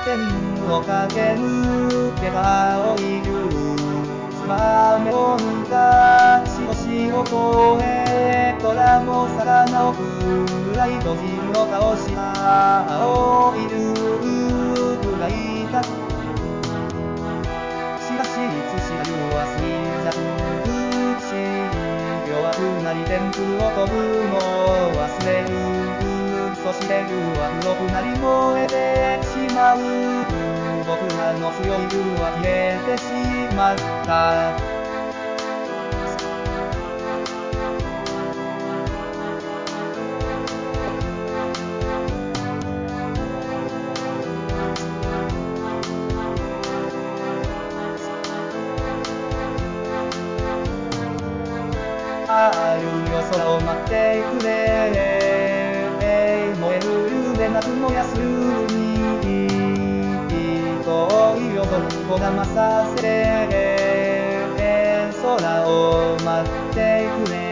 天を駆け抜けた青い竜燕を抜かし星を越え虎も魚を食らい閉じるを倒した青い竜がいた。しかしいつしか竜は衰弱し弱くなり天空を飛ぶのを忘れる。そして竜は黒くなり燃えてしまう。僕らの強い竜は消えてしまった。ああ竜よ空を待ってくれ。燃える竜で夏の休み遠い夜空にこだまさせて空を待ってくれ。